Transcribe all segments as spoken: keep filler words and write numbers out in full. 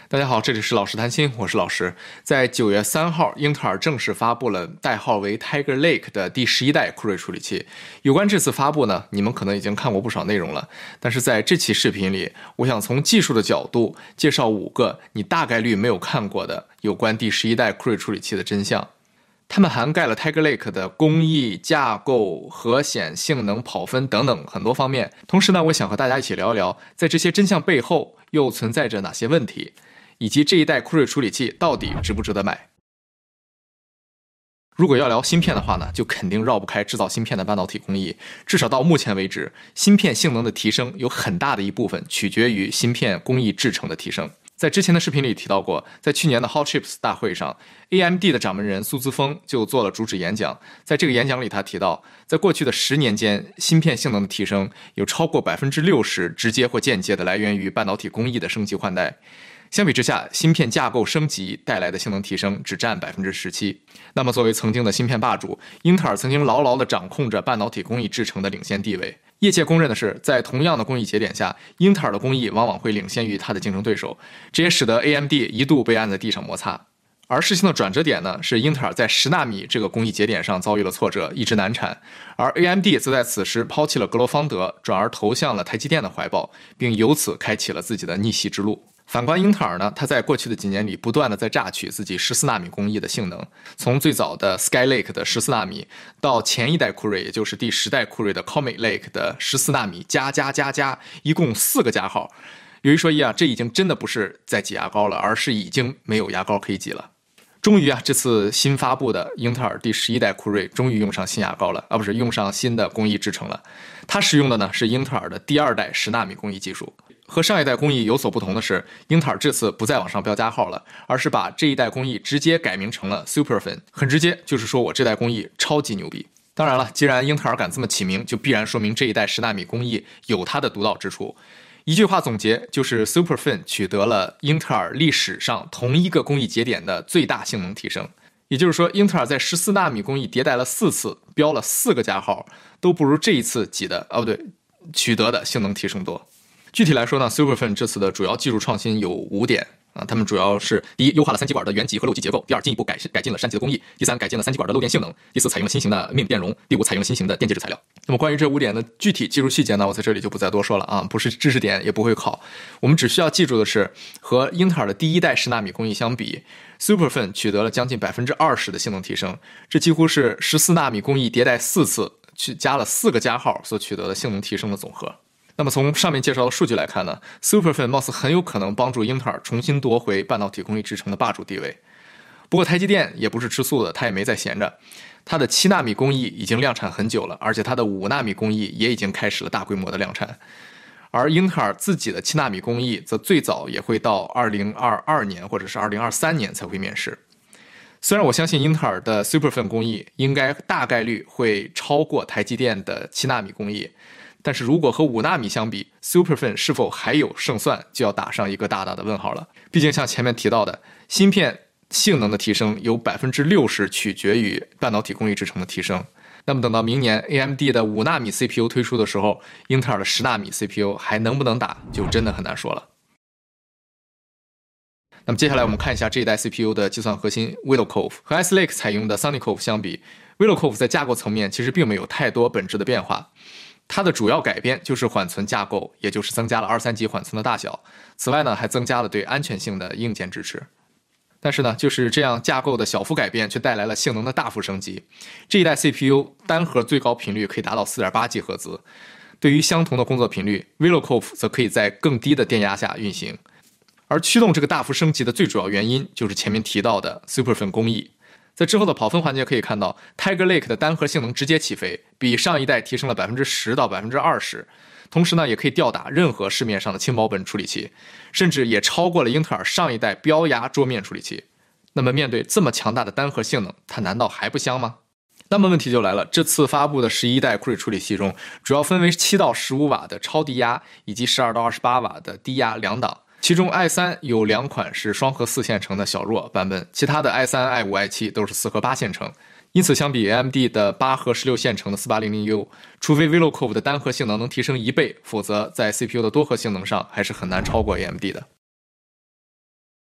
大家好，这里是老实谈心，我是老实。在九月三号，英特尔正式发布了代号为 Tiger Lake 的第十一代酷睿处理器。有关这次发布呢，你们可能已经看过不少内容了，但是在这期视频里，我想从技术的角度介绍五个你大概率没有看过的有关第十一代酷睿处理器的真相。它们涵盖了 Tiger Lake 的工艺、架构、核显、性能、跑分等等很多方面。同时呢，我想和大家一起聊一聊，在这些真相背后又存在着哪些问题，以及这一代酷睿处理器到底值不值得买。如果要聊芯片的话呢，就肯定绕不开制造芯片的半导体工艺。至少到目前为止，芯片性能的提升有很大的一部分取决于芯片工艺制程的提升。在之前的视频里提到过，在去年的 Hot Chips 大会上 A M D 的掌门人苏姿丰就做了主旨演讲。在这个演讲里，他提到在过去的十年间，芯片性能的提升有超过 百分之六十 直接或间接的来源于半导体工艺的升级换代。相比之下，芯片架构升级带来的性能提升只占 百分之十七。 那么作为曾经的芯片霸主，英特尔曾经牢牢地掌控着半导体工艺制程的领先地位。业界公认的是，在同样的工艺节点下，英特尔的工艺往往会领先于它的竞争对手，这也使得 A M D 一度被按在地上摩擦。而事情的转折点呢，是英特尔在十纳米这个工艺节点上遭遇了挫折，一直难产，而 A M D 则在此时抛弃了格罗方德，转而投向了台积电的怀抱，并由此开启了自己的逆袭之路。反观英特尔呢，它在过去的几年里不断的在榨取自己十四纳米工艺的性能，从最早的 Skylake 的十四纳米，到前一代酷睿，也就是第十代酷睿的 Comet Lake 的十四纳米加加加加，一共四个加号。有一说一啊，这已经真的不是在挤牙膏了，而是已经没有牙膏可以挤了。终于啊，这次新发布的英特尔第十一代酷睿终于用上新牙膏了，啊不是用上新的工艺制程了。它使用的呢是英特尔的第二代十纳米工艺技术。和上一代工艺有所不同的是，英特尔这次不再往上标加号了，而是把这一代工艺直接改名成了 Superfin。 很直接，就是说我这代工艺超级牛逼。当然了，既然英特尔敢这么起名，就必然说明这一代十纳米工艺有它的独到之处。一句话总结，就是 Superfin 取得了英特尔历史上同一个工艺节点的最大性能提升。也就是说，英特尔在十四纳米工艺迭代了四次，标了四个加号，都不如这一次挤的啊不对，取得的性能提升多。具体来说呢 Superfin 这次的主要技术创新有五点啊，它们主要是：第一，优化了三极管的原极和漏极结构；第二，进一步改改进了删极的工艺；第三，改进了三极管的漏电性能；第四，采用了新型的 M I M 电容；第五，采用了新型的电介质材料。那么关于这五点的具体技术细节呢，我在这里就不再多说了啊，不是知识点，也不会考。我们只需要记住的是，和英特尔的第一代十纳米工艺相比， Superfin 取得了将近 百分之二十 的性能提升，这几乎是十四纳米工艺迭代四次去加了四个加号所取得的性能提升的总和。那么从上面介绍的数据来看呢， Superfin 貌似很有可能帮助英特尔重新夺回半导体工艺制程的霸主地位。不过台积电也不是吃素的，它也没在闲着。它的七纳米工艺已经量产很久了，而且它的五纳米工艺也已经开始了大规模的量产。而英特尔自己的七纳米工艺则最早也会到二零二二年或者是二零二三年才会面世。虽然我相信英特尔的 Superfin 工艺应该大概率会超过台积电的七纳米工艺，但是如果和五纳米相比， Superfin 是否还有胜算，就要打上一个大大的问号了。毕竟像前面提到的，芯片性能的提升有 百分之六十 取决于半导体工艺制程的提升。那么等到明年 A M D 的五纳米 C P U 推出的时候，英特尔的十纳米 C P U 还能不能打，就真的很难说了。那么接下来我们看一下这一代 C P U 的计算核心 Willow Cove。 和 Ice Lake 采用的 Sunny Cove 相比， Willow Cove 在架构层面其实并没有太多本质的变化。它的主要改变就是缓存架构，也就是增加了二三级缓存的大小。此外呢，还增加了对安全性的硬件支持。但是呢，就是这样架构的小幅改变，却带来了性能的大幅升级。这一代 C P U 单核最高频率可以达到 四点八吉赫兹，对于相同的工作频率， Willow Cove 则可以在更低的电压下运行。而驱动这个大幅升级的最主要原因，就是前面提到的 Superfin 工艺。在之后的跑分环节可以看到， Tiger Lake 的单核性能直接起飞，比上一代提升了 百分之十 到 百分之二十， 同时呢，也可以吊打任何市面上的轻薄本处理器，甚至也超过了英特尔上一代标压桌面处理器。那么面对这么强大的单核性能，它难道还不香吗？那么问题就来了，这次发布的十一代酷睿处理器中，主要分为七到十五瓦的超低压以及十二到二十八瓦的低压两档。其中 i 三 有两款是双核四线程的小弱版本，其他的 i 三、i 五、i 七 都是四核八线程。因此相比 A M D 的八核十六线程的四八零零 U， 除非 Willow Cove 的单核性能能提升一倍，否则在 C P U 的多核性能上还是很难超过 A M D 的。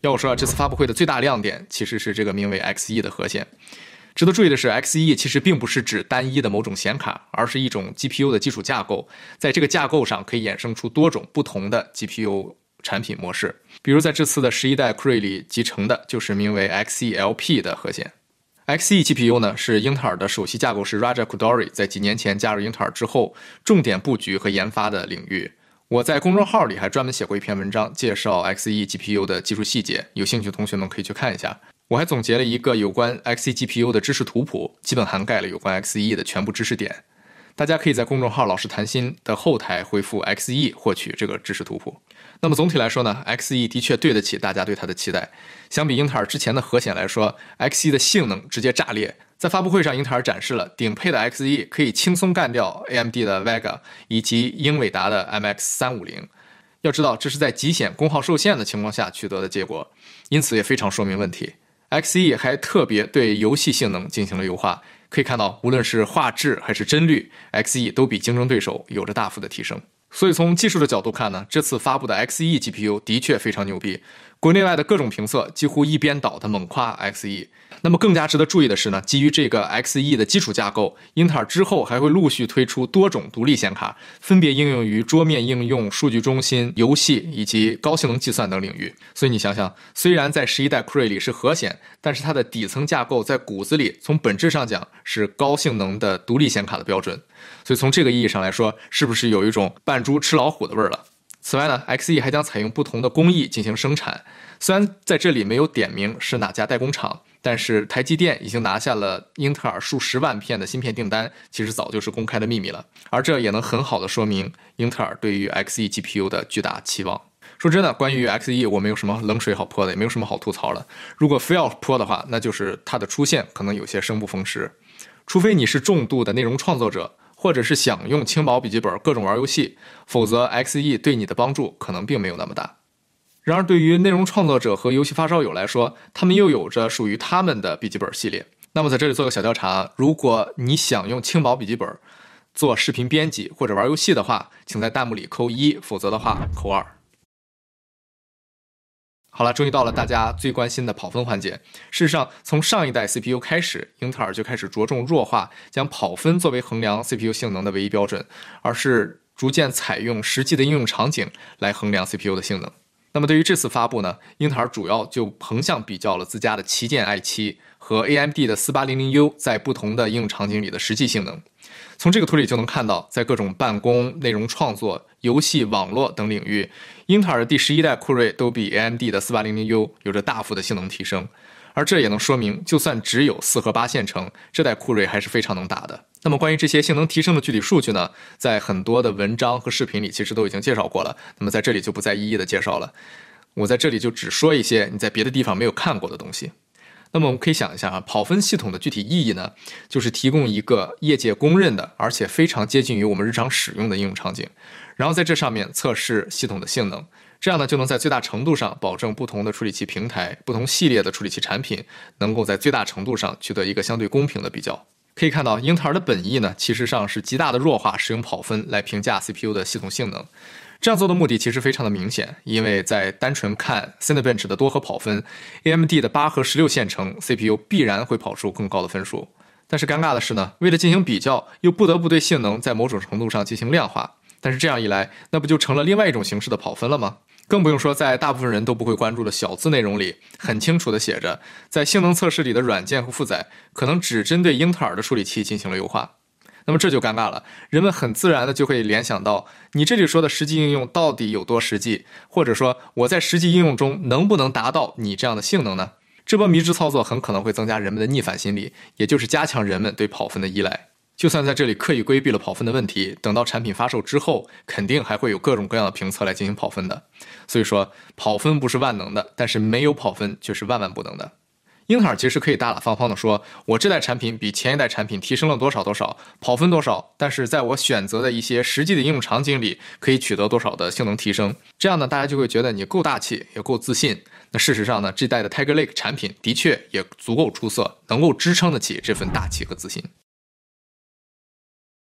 要我说这次发布会的最大亮点其实是这个名为 X E 的核显。值得注意的是 X E 其实并不是指单一的某种显卡，而是一种 G P U 的基础架构，在这个架构上可以衍生出多种不同的 G P U 产品模式。比如在这次的十一代酷睿里集成的就是名为 X E L P 的核显。X E G P U 呢是英特尔的首席架构师 Raja Koduri 在几年前加入英特尔之后重点布局和研发的领域。我在公众号里还专门写过一篇文章介绍 X E G P U 的技术细节，有兴趣的同学们可以去看一下。我还总结了一个有关 X E G P U 的知识图谱，基本涵盖了有关 X E 的全部知识点。大家可以在公众号老师谈心的后台回复 X E 获取这个知识图谱。那么总体来说呢 X E 的确对得起大家对它的期待。相比英特尔之前的核显来说 X E 的性能直接炸裂。在发布会上英特尔展示了顶配的 X E 可以轻松干掉 A M D 的 Vega 以及英伟达的 M X 三五零。要知道这是在极显功耗受限的情况下取得的结果，因此也非常说明问题。X E 还特别对游戏性能进行了优化，可以看到无论是画质还是帧率 X E 都比竞争对手有着大幅的提升。所以从技术的角度看呢，这次发布的 X E G P U 的确非常牛逼，国内外的各种评测几乎一边倒的猛夸 X E。 那么更加值得注意的是呢，基于这个 X E 的基础架构，英特尔之后还会陆续推出多种独立显卡，分别应用于桌面应用、数据中心、游戏以及高性能计算等领域。所以你想想，虽然在十一代酷睿里是核显，但是它的底层架构在骨子里从本质上讲是高性能的独立显卡的标准。所以从这个意义上来说，是不是有一种扮猪吃老虎的味儿了？此外呢 X E 还将采用不同的工艺进行生产，虽然在这里没有点名是哪家代工厂，但是台积电已经拿下了英特尔数十万片的芯片订单，其实早就是公开的秘密了。而这也能很好的说明英特尔对于 X E G P U 的巨大期望。说真的，关于 X E 我没有什么冷水好泼的，也没有什么好吐槽了。如果非要泼的话，那就是它的出现可能有些生不逢时，除非你是重度的内容创作者，或者是想用轻薄笔记本各种玩游戏，否则 X E 对你的帮助可能并没有那么大。然而对于内容创作者和游戏发烧友来说，他们又有着属于他们的笔记本系列。那么在这里做个小调查，如果你想用轻薄笔记本做视频编辑或者玩游戏的话，请在弹幕里扣一，否则的话扣二。好了，终于到了大家最关心的跑分环节。事实上，从上一代 C P U 开始，英特尔就开始着重弱化，将跑分作为衡量 C P U 性能的唯一标准，而是逐渐采用实际的应用场景来衡量 C P U 的性能。那么对于这次发布呢，英特尔主要就横向比较了自家的旗舰 i 七 和 A M D 的 四八零零 U 在不同的应用场景里的实际性能。从这个图里就能看到，在各种办公、内容创作、游戏、网络等领域，英特尔的第十一代酷睿都比 A M D 的 四八零零 U 有着大幅的性能提升。而这也能说明，就算只有四核八线程，这代酷睿还是非常能打的。那么关于这些性能提升的具体数据呢，在很多的文章和视频里其实都已经介绍过了，那么在这里就不再一一的介绍了。我在这里就只说一些你在别的地方没有看过的东西。那么我们可以想一下啊，跑分系统的具体意义呢，就是提供一个业界公认的，而且非常接近于我们日常使用的应用场景，然后在这上面测试系统的性能，这样呢就能在最大程度上保证不同的处理器平台、不同系列的处理器产品能够在最大程度上取得一个相对公平的比较。可以看到，英特尔的本意呢，其实上是极大的弱化使用跑分来评价 C P U 的系统性能。这样做的目的其实非常的明显，因为在单纯看 Cinebench 的多核跑分 ，A M D 的八核十六线程 C P U 必然会跑出更高的分数。但是尴尬的是呢，为了进行比较，又不得不对性能在某种程度上进行量化。但是这样一来，那不就成了另外一种形式的跑分了吗？更不用说在大部分人都不会关注的小字内容里，很清楚地写着，在性能测试里的软件和负载可能只针对英特尔的处理器进行了优化。那么这就尴尬了，人们很自然的就会联想到，你这里说的实际应用到底有多实际，或者说我在实际应用中能不能达到你这样的性能呢？这波迷之操作很可能会增加人们的逆反心理，也就是加强人们对跑分的依赖。就算在这里刻意规避了跑分的问题，等到产品发售之后，肯定还会有各种各样的评测来进行跑分的。所以说，跑分不是万能的，但是没有跑分却是万万不能的。英特尔其实可以大大方方地说，我这代产品比前一代产品提升了多少多少，跑分多少，但是在我选择的一些实际的应用场景里，可以取得多少的性能提升。这样呢，大家就会觉得你够大气，也够自信。那事实上呢，这代的 Tiger Lake 产品的确也足够出色，能够支撑得起这份大气和自信。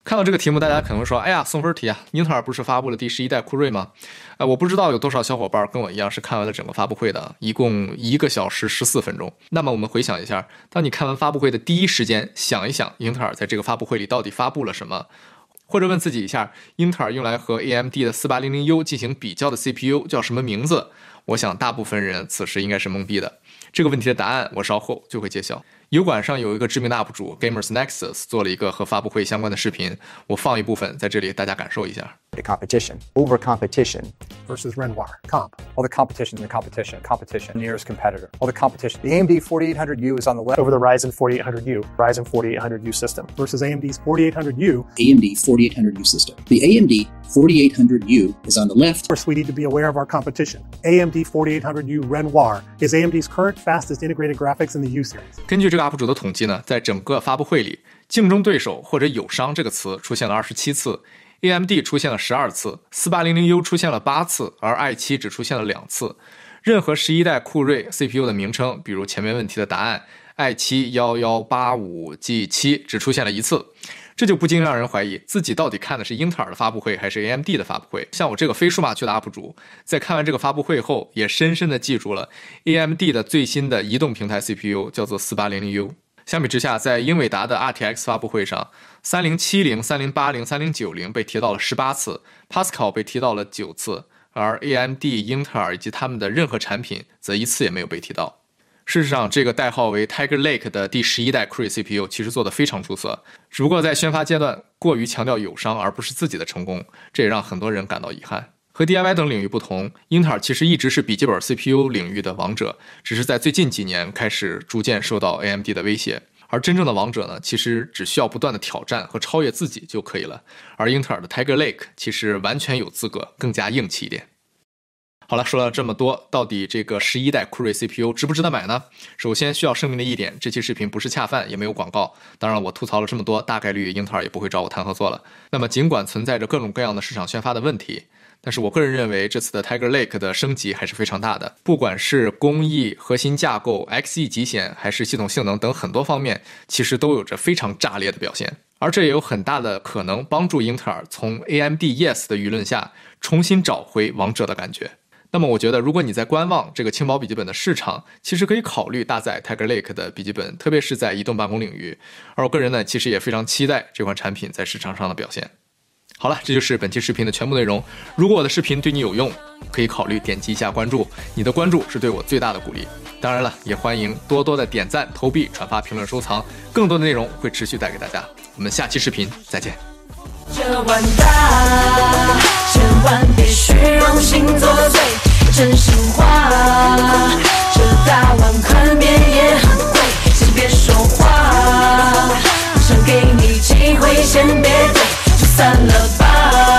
看到这个题目，大家可能会说，哎呀，送分题啊，英特尔不是发布了第十一代酷睿吗？呃，我不知道有多少小伙伴跟我一样是看完了整个发布会的，一共一个小时十四分钟。那么我们回想一下，当你看完发布会的第一时间，想一想英特尔在这个发布会里到底发布了什么，或者问自己一下，英特尔用来和 A M D 的 四八零零 U 进行比较的 C P U 叫什么名字？我想大部分人此时应该是懵逼的。这个问题的答案我稍后就会揭晓。油管上有一个知名的 U P 主 Gamers Nexus 做了一个和发布会相关的视频，我放一部分在这里，大家感受一下。 Competition over competition versus Renoir comp. All the competition in the competition, competition, nearest competitor. All the competition. The A M D forty-eight hundred U is on the left over the Ryzen forty-eight hundred U, Ryzen forty-eight hundred U system versus A M D's forty-eight hundred U. A M D forty-eight hundred U system. The A M D forty-eight hundred U is on the left. Of course, we need to be aware of our competition. A M D forty-eight hundred U Renoir is A M D's current fastest integrated graphics in the U series. 根据这个 U P 主的统计呢，在整个发布会里，竞争对手或者友商这个词出现了二十七次。A M D 出现了十二次 ,四八零零 U 出现了八次，而 i 七 只出现了两次。任何十一代酷睿 C P U 的名称，比如前面问题的答案 i 七 一一八五 G 七 只出现了一次。这就不禁让人怀疑自己到底看的是英特尔的发布会还是 A M D 的发布会。像我这个非数码区的 U P 主，在看完这个发布会后，也深深地记住了 A M D 的最新的移动平台 C P U 叫做 四八零零 U。相比之下，在英伟达的 R T X 发布会上，三零七零、三零八零、三零九零被提到了十八次 ，Pascal 被提到了九次，而 A M D、英特尔以及他们的任何产品则一次也没有被提到。事实上，这个代号为 Tiger Lake 的第十一代酷睿 C P U 其实做得非常出色，只不过在宣发阶段过于强调友商而不是自己的成功，这也让很多人感到遗憾。和 D I Y 等领域不同，英特尔其实一直是笔记本 C P U 领域的王者，只是在最近几年开始逐渐受到 A M D 的威胁。而真正的王者呢，其实只需要不断的挑战和超越自己就可以了。而英特尔的 Tiger Lake 其实完全有资格更加硬气一点。好了，说了这么多，到底这个十一代酷睿 C P U 值不值得买呢？首先需要声明的一点，这期视频不是恰饭，也没有广告。当然我吐槽了这么多，大概率英特尔也不会找我谈合作了。那么尽管存在着各种各样的市场宣发的问题，但是我个人认为这次的 Tiger Lake 的升级还是非常大的，不管是工艺、核心架构、X E 极显还是系统性能等很多方面，其实都有着非常炸裂的表现。而这也有很大的可能帮助英特尔从 A M D Yes 的舆论下重新找回王者的感觉。那么我觉得如果你在观望这个轻薄笔记本的市场，其实可以考虑搭载 Tiger Lake 的笔记本，特别是在移动办公领域。而我个人呢，其实也非常期待这款产品在市场上的表现。好了，这就是本期视频的全部内容。如果我的视频对你有用，可以考虑点击一下关注，你的关注是对我最大的鼓励。当然了，也欢迎多多的点赞、投币、转发、评论、收藏，更多的内容会持续带给大家。我们下期视频再见。 这碗大，千万别虚荣心作祟，真心话。这大碗宽面也很贵，先别说话，想给你机会，先别对，就散了吧。